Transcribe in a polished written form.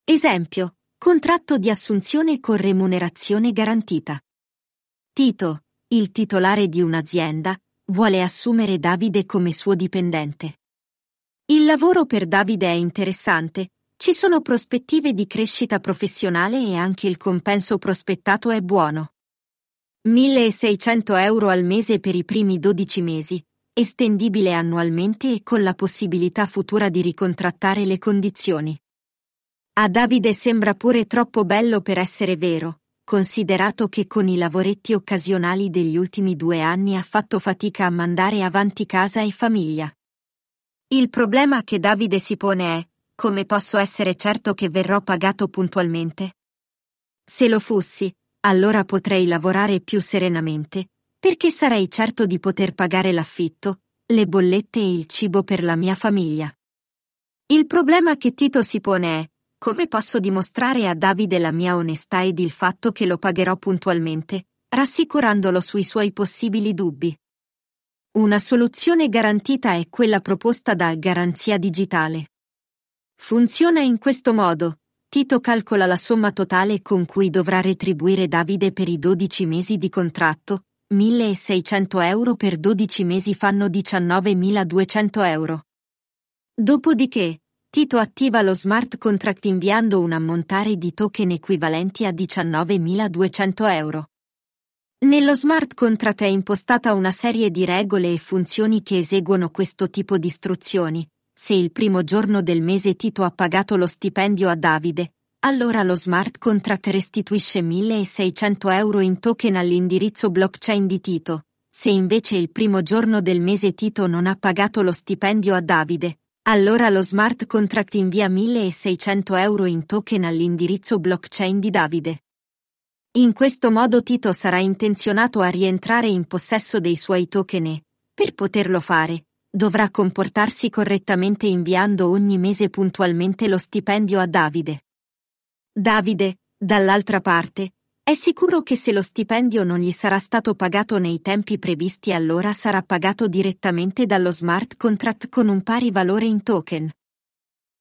Esempio, contratto di assunzione con remunerazione garantita. Tito, il titolare di un'azienda, vuole assumere Davide come suo dipendente. Il lavoro per Davide è interessante, ci sono prospettive di crescita professionale e anche il compenso prospettato è buono. 1.600 euro al mese per i primi 12 mesi, estendibile annualmente e con la possibilità futura di ricontrattare le condizioni. A Davide sembra pure troppo bello per essere vero, considerato che con i lavoretti occasionali degli ultimi 2 anni ha fatto fatica a mandare avanti casa e famiglia. Il problema che Davide si pone è: come posso essere certo che verrò pagato puntualmente? Se lo fossi, allora potrei lavorare più serenamente, perché sarei certo di poter pagare l'affitto, le bollette e il cibo per la mia famiglia. Il problema che Tito si pone è: come posso dimostrare a Davide la mia onestà ed il fatto che lo pagherò puntualmente, rassicurandolo sui suoi possibili dubbi? Una soluzione garantita è quella proposta da Garanzia Digitale. Funziona in questo modo: Tito calcola la somma totale con cui dovrà retribuire Davide per i 12 mesi di contratto, 1.600 euro per 12 mesi fanno 19.200 euro. Dopodiché, Tito attiva lo smart contract inviando un ammontare di token equivalenti a 19.200 euro. Nello smart contract è impostata una serie di regole e funzioni che eseguono questo tipo di istruzioni. Se il primo giorno del mese Tito ha pagato lo stipendio a Davide, allora lo smart contract restituisce 1.600 euro in token all'indirizzo blockchain di Tito. Se invece il primo giorno del mese Tito non ha pagato lo stipendio a Davide, allora lo smart contract invia 1.600 euro in token all'indirizzo blockchain di Davide. In questo modo Tito sarà intenzionato a rientrare in possesso dei suoi token e, per poterlo fare, dovrà comportarsi correttamente inviando ogni mese puntualmente lo stipendio a Davide. Davide, dall'altra parte, è sicuro che se lo stipendio non gli sarà stato pagato nei tempi previsti allora sarà pagato direttamente dallo smart contract con un pari valore in token.